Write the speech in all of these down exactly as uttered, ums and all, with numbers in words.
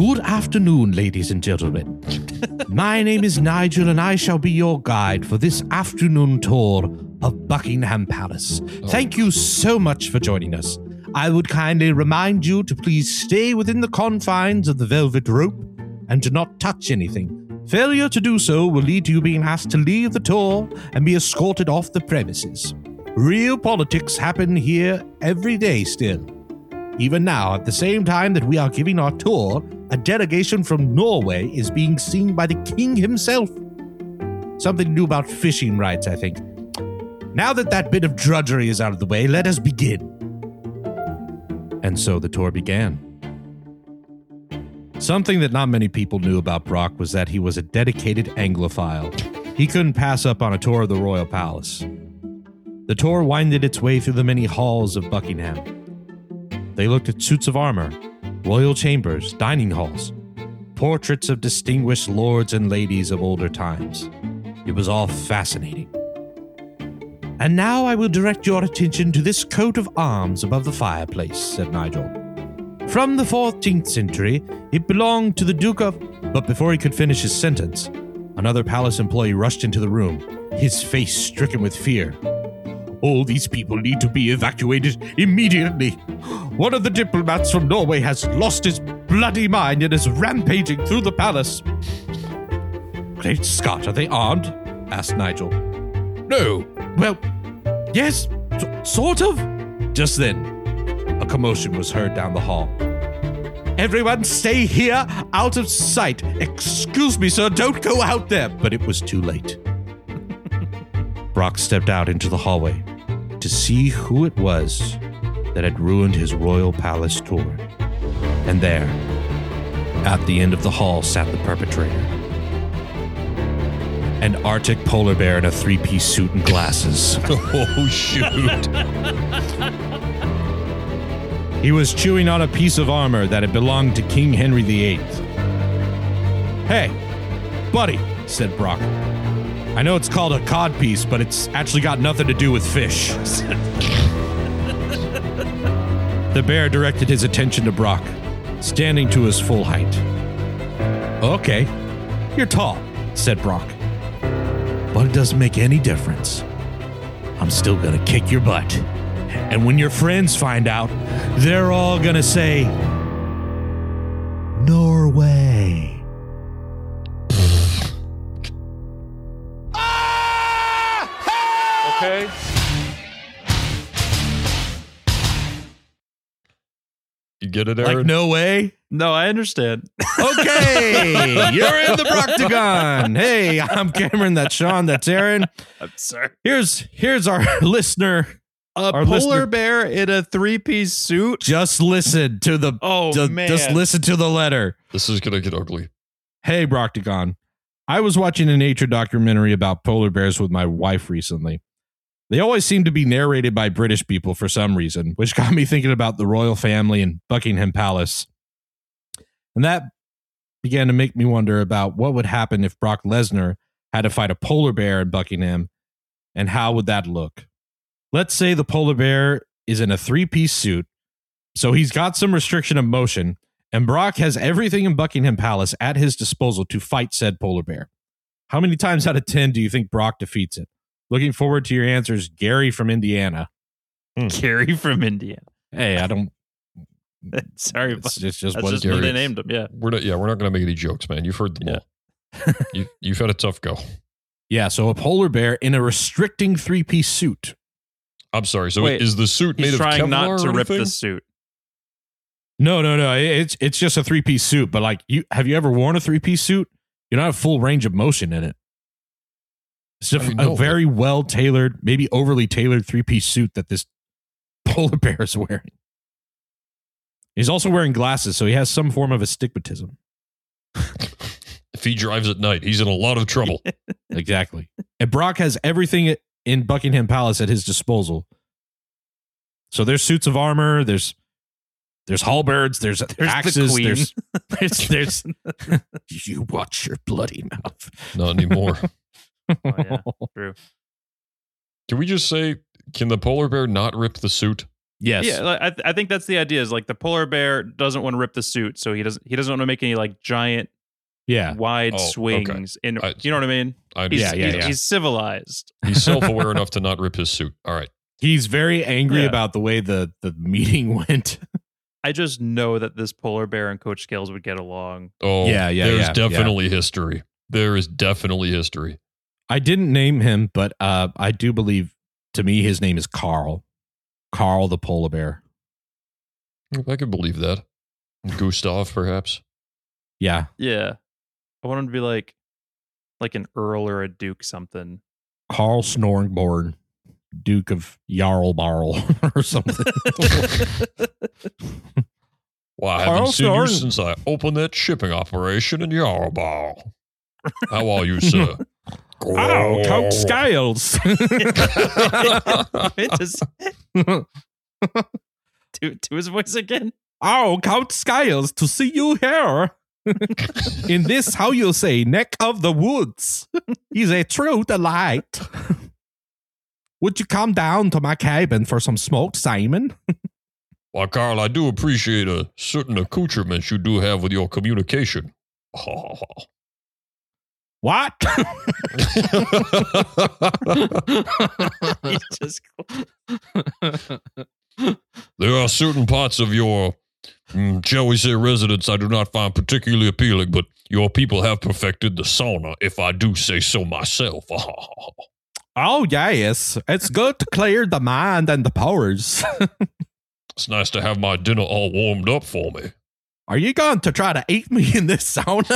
Good afternoon, ladies and gentlemen. My name is Nigel, and I shall be your guide for this afternoon tour of Buckingham Palace. Oh. Thank you so much for joining us. I would kindly remind you to please stay within the confines of the velvet rope and to not touch anything. Failure to do so will lead to you being asked to leave the tour and be escorted off the premises. Real politics happen here every day still. Even now, at the same time that we are giving our tour, a delegation from Norway is being seen by the king himself. Something to do about fishing rights, I think. Now that that bit of drudgery is out of the way, let us begin. And so the tour began. Something that not many people knew about Brock was that he was a dedicated Anglophile. He couldn't pass up on a tour of the royal palace. The tour winded its way through the many halls of Buckingham. They looked at suits of armor, royal chambers, dining halls, portraits of distinguished lords and ladies of older times. It was all fascinating. And now I will direct your attention to this coat of arms above the fireplace, said Nigel. From the fourteenth century, it belonged to the Duke of... But before he could finish his sentence, another palace employee rushed into the room, his face stricken with fear. All these people need to be evacuated immediately. One of the diplomats from Norway has lost his bloody mind and is rampaging through the palace. Great Scott, are they armed? Asked Nigel. No. Well, yes, s- sort of. Just then, a commotion was heard down the hall. Everyone stay here, out of sight. Excuse me, sir, don't go out there. But it was too late. Brock stepped out into the hallway to see who it was that had ruined his royal palace tour. And there, at the end of the hall, sat the perpetrator. An Arctic polar bear in a three-piece suit and glasses. Oh, shoot. He was chewing on a piece of armor that had belonged to King Henry the Eighth. Hey, buddy, said Brock. I know it's called a codpiece, but it's actually got nothing to do with fish. The bear directed his attention to Brock, standing to his full height. Okay, you're tall, said Brock. But it doesn't make any difference. I'm still gonna kick your butt. And when your friends find out, they're all gonna say, Norway. Okay. You get it, Aaron? Like, no way? No, I understand. Okay, you're in the Proctagon. Hey, I'm Cameron. That's Sean. That's Aaron. I'm sorry. Here's here's our listener. A our polar listener. bear in a three-piece suit? Just listen to the. Oh, ju- man. Just listen to the letter. This is going to get ugly. Hey, Proctagon. I was watching a nature documentary about polar bears with my wife recently. They always seem to be narrated by British people for some reason, which got me thinking about the royal family and Buckingham Palace. And that began to make me wonder about what would happen if Brock Lesnar had to fight a polar bear in Buckingham, and how would that look? Let's say the polar bear is in a three-piece suit, so he's got some restriction of motion, and Brock has everything in Buckingham Palace at his disposal to fight said polar bear. How many times out of ten do you think Brock defeats it? Looking forward to your answers, Gary from Indiana. Hmm. Gary from Indiana. Hey, I don't... Sorry, It's, it's just that's what just it what is. they named him. Yeah, We're not. Yeah, we're not going to make any jokes, man. You've heard them Yeah. all. you, you've had a tough go. Yeah, so a polar bear in a restricting three-piece suit. I'm sorry. So Wait, is the suit made he's of trying Kevlar not or to rip anything? the suit. No, no, no. It's it's just a three-piece suit. But like, you have you ever worn a three-piece suit? You don't have full range of motion in it. It's a, I mean, a no, very well-tailored, maybe overly tailored three-piece suit that this polar bear is wearing. He's also wearing glasses, so he has some form of astigmatism. If he drives at night, he's in a lot of trouble. Exactly. And Brock has everything in Buckingham Palace at his disposal. So there's suits of armor, there's there's halberds, there's, There's the axes, queen. there's there's, there's you watch your bloody mouth. Not anymore. Oh, yeah. True. Can we just say, can the polar bear not rip the suit? Yes. Yeah, like, I, th- I think that's the idea. Is like the polar bear doesn't want to rip the suit, so he doesn't. He doesn't want to make any like giant, Yeah. wide Oh, okay. swings. In I- you know what I mean? I He's, Yeah, yeah, he's, yeah. he's civilized. He's self-aware enough to not rip his suit. All right. He's very angry Yeah. about the way the, the meeting went. I just know that this polar bear and Coach Scales would get along. Oh, Yeah, yeah, There's yeah, definitely history. There is definitely history. I didn't name him, but uh, I do believe, to me, his name is Carl. Carl the polar bear. I could believe that. Gustav, perhaps. Yeah. Yeah, I want him to be like, like an earl or a duke, something. Carl Snoringborn, Duke of Jarlbarl or something. Well, I Carl haven't seen you Thorne. since I opened that shipping operation in Yarbow. How are you, sir? Oh, Coach Scales. It just- do, do his voice again. Oh, Count Scales, to see you here. In this, how you say, neck of the woods, is a true delight. Would you come down to my cabin for some smoked salmon? Well, Carl, I do appreciate a certain accoutrements you do have with your communication. What? He just There are certain parts of your, mm, shall we say, residence I do not find particularly appealing, but your people have perfected the sauna, if I do say so myself. Oh, yes. It's good to clear the mind and the pores. It's nice to have my dinner all warmed up for me. Are you going to try to eat me in this sauna?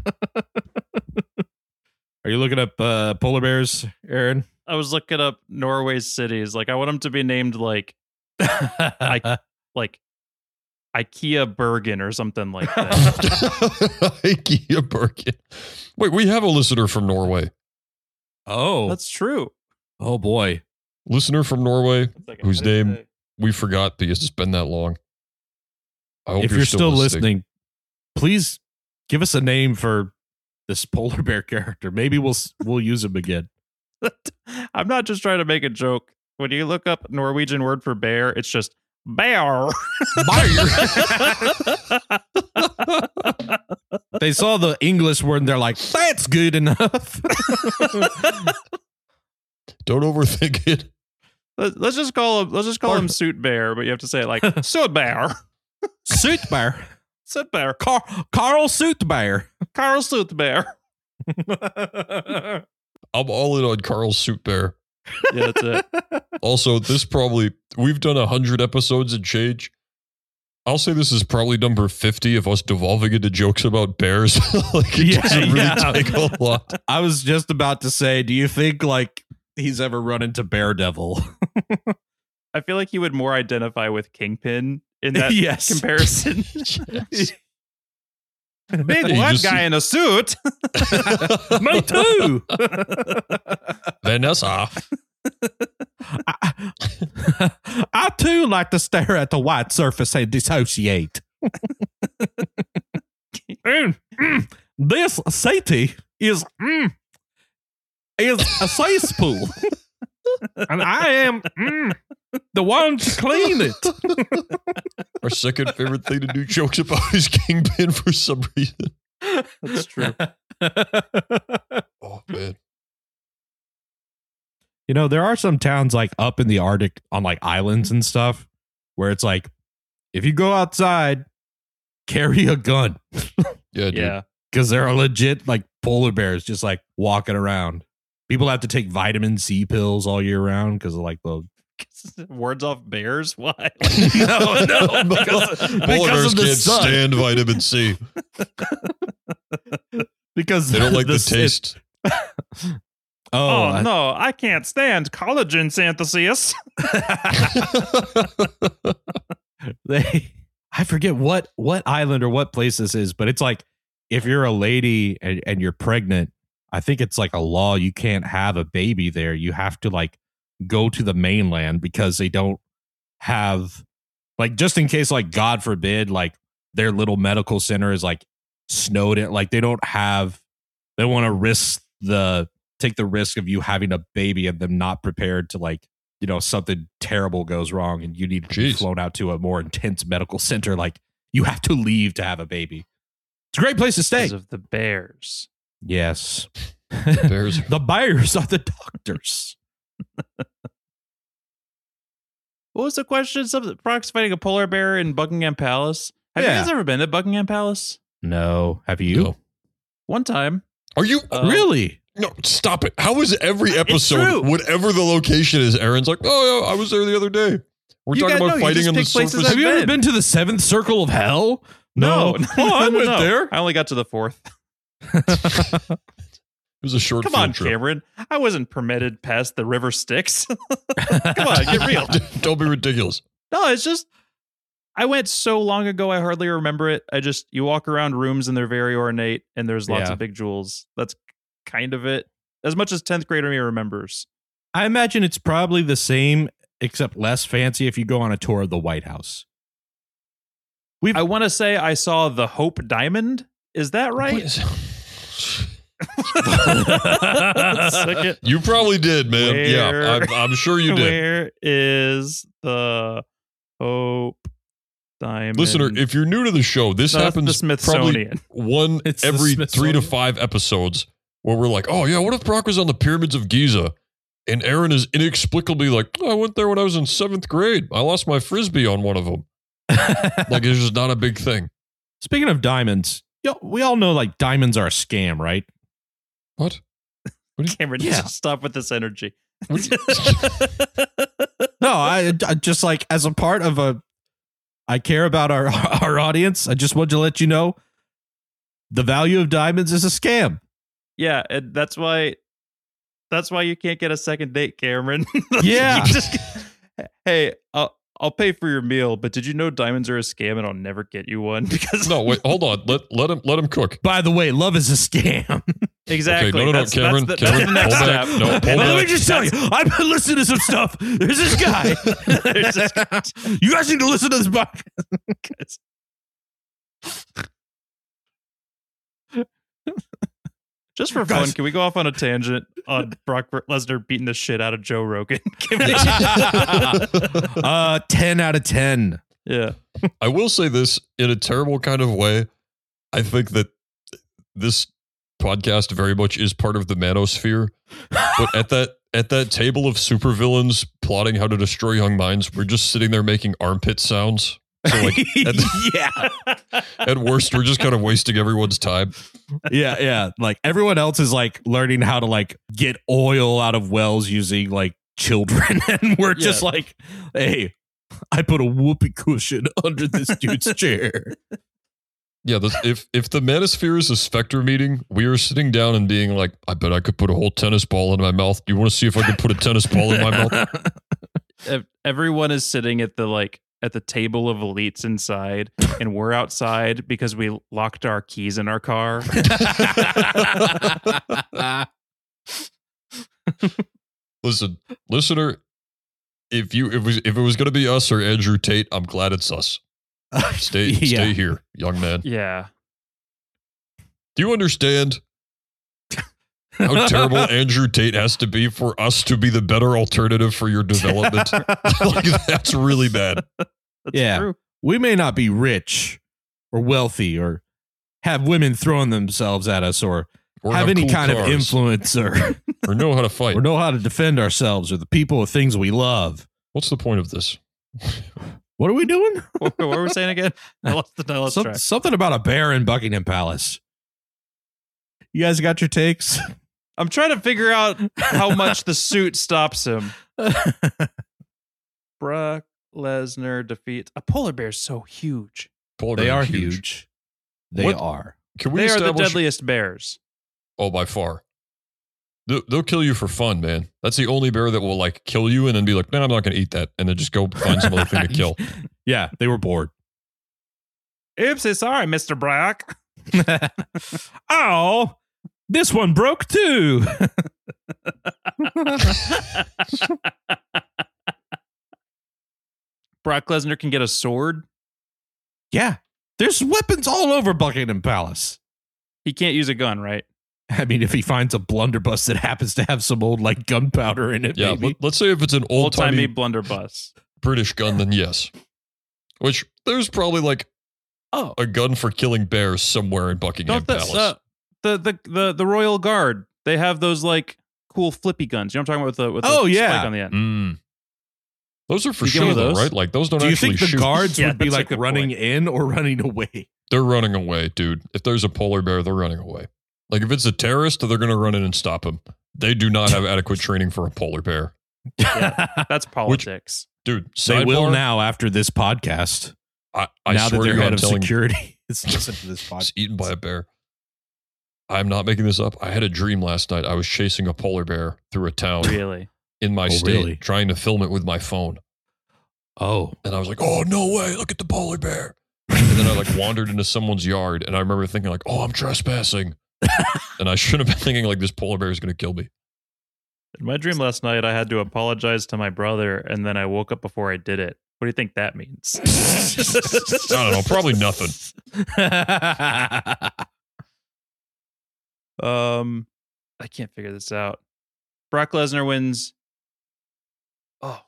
Are you looking up uh, polar bears, Aaron? I was looking up Norway's cities. Like, I want them to be named like, I, like, IKEA Bergen or something like that. IKEA Birkin. Wait, we have a listener from Norway. oh, That's true. oh boy. Listener from Norway. One second. Whose What did it name? say? We forgot because it's been that long. I hope If you're, you're still listening, please give us a name for this polar bear character. Maybe we'll we'll use him again. I'm not just trying to make a joke. When you look up Norwegian word for bear, it's just bear. They saw the English word and they're like, "That's good enough." Don't overthink it. Let- Let's just call him. Let's just call him Suit Bear, but you have to say it like Suit Bear. Suit bear, Suit Bear. Car- Carl Suit bear. Carl Suit Bear. I'm all in on Carl's Suit Bear. Yeah, that's it. Also, this probably, we've done one hundred episodes and change. I'll say this is probably number fifty of us devolving into jokes about bears. Like, it Yeah, doesn't really yeah. take a lot. I was just about to say, do you think like he's ever run into Daredevil? I feel like he would more identify with Kingpin in that Yes. comparison. Yes. Big You white just guy see- in a suit. Me too. Vanessa. I, I too like to stare at the white surface and dissociate. Mm, mm, this city is mm, is a cesspool, and I am mm, the one to clean it. Our second favorite thing to do jokes about is Kingpin for some reason. That's true. Oh, man. You know, there are some towns like up in the Arctic on like islands and stuff where it's like, if you go outside, carry a gun Yeah, dude. Yeah. because there are legit like polar bears just like walking around. People have to take vitamin C pills all year round because of like the Words off bears? Why? no, no, because, Polar because bears of the can't sun. stand vitamin C. Because They don't like the, s- taste. Oh, Oh, I- no, I can't stand collagen synthesis. they I forget what what island or what place this is, but it's like if you're a lady and, and you're pregnant, I think it's like a law you can't have a baby there. You have to like go to the mainland because they don't have like just in case like God forbid like their little medical center is like snowed in, like they don't have they don't want to risk the take the risk of you having a baby and them not prepared to like you know, something terrible goes wrong and you need to be Jeez. flown out to a more intense medical center, like you have to leave to have a baby. It's a great place to stay. Because of the bears. Yes. Bears. The buyers are the doctors. What was the question? Something Brock's fighting a polar bear in Buckingham Palace. Have Yeah. you guys ever been to Buckingham Palace? No. Have you? No. One time. Are you Uh, Really? no? Stop it! How is every true. episode, whatever the location is, Aaron's like, oh yeah, I was there the other day. We're You talking guys know, about you fighting just on the pick places surface. I've Have you ever been. been to the seventh circle of hell? No, no, Oh, I no, went no. there. I only got to the fourth. It was a short Come field on, trip. Cameron. I wasn't permitted past the river Styx. Come on, get real. Don't be ridiculous. No, it's just I went so long ago I hardly remember it. I just you walk around rooms and they're very ornate and there's lots Yeah. of big jewels. That's kind of it. As much as tenth grader me remembers. I imagine it's probably the same, except less fancy if you go on a tour of the White House. We've I want to say I saw the Hope Diamond. Is that What right? is- Second. You probably did, man. Where- Yeah, I'm, I'm sure you did. Where is the Hope Diamond? Listener, if you're new to the show, this No, that's the happens probably Smithsonian. one It's the every three to Smithsonian. five episodes where we're like, oh yeah, what if Brock was on the pyramids of Giza? And Aaron is inexplicably like, oh, I went there when I was in seventh grade. I lost my frisbee on one of them. Like it's just not a big thing. Speaking of diamonds, yo, we all know like diamonds are a scam, right? What? Cameron, Yeah. just stop with this energy. What do you- No, I, I just like as a part of a, I care about our our audience. I just wanted to let you know, the value of diamonds is a scam. Yeah, and that's why that's why you can't get a second date, Cameron. Yeah. You just- hey, I'll, I'll pay for your meal, but did you know diamonds are a scam and I'll never get you one? Because no, wait, hold on. Let let him let him cook. By the way, love is a scam. exactly. Okay, no, no, no, that's, Cameron, that's the, Cameron, that's the next pull step. back. No, pull Let me back. just tell you, I've been listening to some stuff. There's this guy. There's this guy. You guys need to listen to this podcast. Just for Guys. fun, can we go off on a tangent on Brock Lesnar beating the shit out of Joe Rogan? Can we- uh, ten out of ten. yeah. I will say this in a terrible kind of way. I think that this podcast very much is part of the manosphere. But at that at that table of supervillains plotting how to destroy young minds, we're just sitting there making armpit sounds. So like at, yeah, at worst, we're just kind of wasting everyone's time. yeah, yeah. Like everyone else is like learning how to like get oil out of wells using like children, and we're just Yeah. like, hey, I put a whoopee cushion under this dude's chair. Yeah, this, if if the manosphere is a Spectre meeting, we are sitting down and being like, I bet I could put a whole tennis ball in my mouth. Do you want to see if I could put a tennis ball in my mouth? Ev- Everyone is sitting at the like at the table of elites inside, and we're outside because we locked our keys in our car. Listen, listener, if you if it was, if it was going to be us or Andrew Tate, I'm glad it's us. Stay Yeah. stay here, young man. Yeah. Do you understand how terrible Andrew Tate has to be for us to be the better alternative for your development? Like that's really bad. That's Yeah. true. We may not be rich or wealthy or have women throwing themselves at us or Or have any cool kind of cars, influence or, or know how to fight. or know how to defend ourselves or the people or things we love. What's the point of this? What are we doing? What, what were we saying again? I lost the I lost Some- track. something about a bear in Buckingham Palace. You guys got your takes? I'm trying to figure out how much the suit stops him. Brock Lesnar defeats a polar bear so huge. Polar They bear are is huge. They What- are. Can we They are the establish? deadliest bears. Oh, by far. They'll, they'll kill you for fun, man. That's the only bear that will like kill you and then be like, no, I'm not going to eat that, and then just go find some other thing to kill. Yeah, they were bored. Oopsie, sorry, Mister Brock. Oh, this one broke too. Brock Lesnar can get a sword. Yeah, there's weapons all over Buckingham Palace. He can't use a gun, right? I mean, if he finds a blunderbuss that happens to have some old like gunpowder in it, Yeah, maybe. let, let's say if it's an Old timey old-timey blunderbuss. British gun, then yes. Which, there's probably like Oh, a gun for killing bears somewhere in Buckingham don't that's Palace. uh, the the the the Royal Guard. They have those like cool flippy guns. You know what I'm talking about with the with the Oh, yeah. spike on the end. Mm. Those are for You get one sure, of though, those? right? Like, those don't Do you actually think the shoot. guards Yeah, would be that's a like good running point. in or running away? They're running away, dude. If there's a polar bear, they're running away. Like, if it's a terrorist, they're going to run in and stop him. They do not have adequate training for a polar bear. That's politics. Dude, They will sidebar, now after this podcast. I, I now that swear they're to you, head I'm of telling security is listening to this was podcast. eaten by a bear. I'm not making this up. I had a dream last night. I was chasing a polar bear through a town Really? in my Oh, state, really? trying to film it with my phone. Oh, And I was like, oh, no way. Look at the polar bear. And then I like wandered into someone's yard. And I remember thinking like, oh, I'm trespassing. And I should have been thinking like this polar bear is going to kill me. In my dream last night, I had to apologize to my brother, and then I woke up before I did it. What do you think that means? I don't know. Probably nothing. Um, I can't figure this out. Brock Lesnar wins. Oh.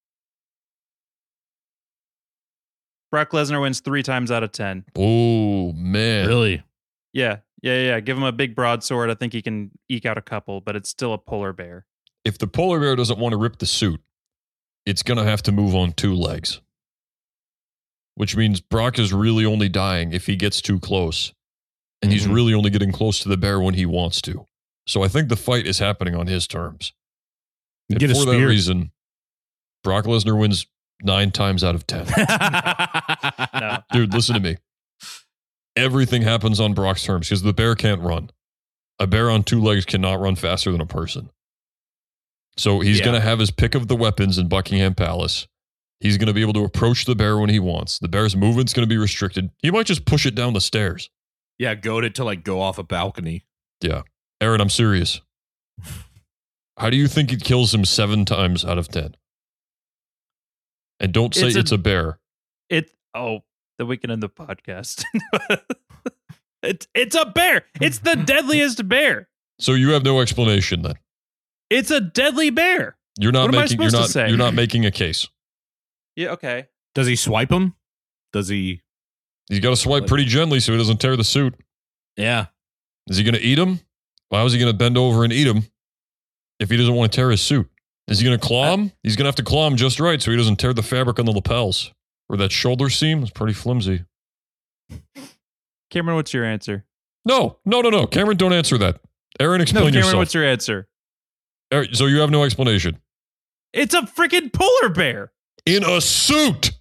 Brock Lesnar wins three times out of ten. Oh, man. really? Yeah, yeah, yeah. Give him a big broadsword. I think he can eke out a couple, but it's still a polar bear. If the polar bear doesn't want to rip the suit, it's going to have to move on two legs. Which means Brock is really only dying if he gets too close. And he's Mhm. really only getting close to the bear when he wants to. So I think the fight is happening on his terms. And Get a for that spear. reason, Brock Lesnar wins nine times out of ten. No. Dude, listen to me. Everything happens on Brock's terms because the bear can't run. A bear on two legs cannot run faster than a person. So he's Yeah. going to have his pick of the weapons in Buckingham Palace. He's going to be able to approach the bear when he wants. The bear's movement's going to be restricted. He might just push it down the stairs. Yeah, goaded to like go off a balcony. Aaron, I'm serious. How do you think it kills him seven times out of ten? And don't say It's it's a- a, bear. It. Oh, then we can end the podcast. it's it's a bear. It's the deadliest bear. So you have no explanation then. It's a deadly bear. You're not What am I making you're supposed to not say? you're not making a case. Yeah. Okay. Does he swipe him? Does he? He's got to swipe pretty gently so he doesn't tear the suit. Yeah. Is he going to eat him? How is he going to bend over and eat him if he doesn't want to tear his suit? Is he going to claw him? He's going to have to claw him just right so he doesn't tear the fabric on the lapels. Or that shoulder seam is pretty flimsy. Cameron, what's your answer? No, no, no, no. Cameron, don't answer that. Aaron, No, explain Cameron, yourself. what's your answer? Aaron, so you have no explanation. It's a freaking polar bear. In a suit!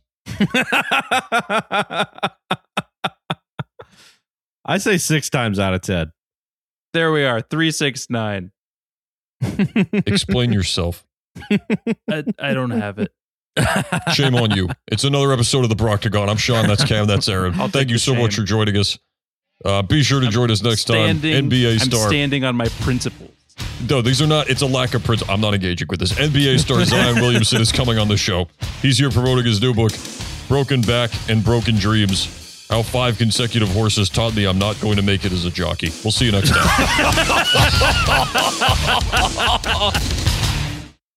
I say six times out of ten. There we are. Three, six, nine. Explain yourself. I, I don't have it. Shame on you. It's another episode of the Broctagon. I'm Sean. That's Cam. That's Aaron. I'll Thank take you the so much shame. for joining us. Uh, be sure to I'm join us next time. Standing, N B A I'm star. standing on my principles. No, these are not. It's a lack of principle. I'm not engaging with this. N B A star Zion Williamson is coming on the show. He's here promoting his new book, Broken Back and Broken Dreams. How five consecutive horses taught me I'm not going to make it as a jockey. We'll see you next time.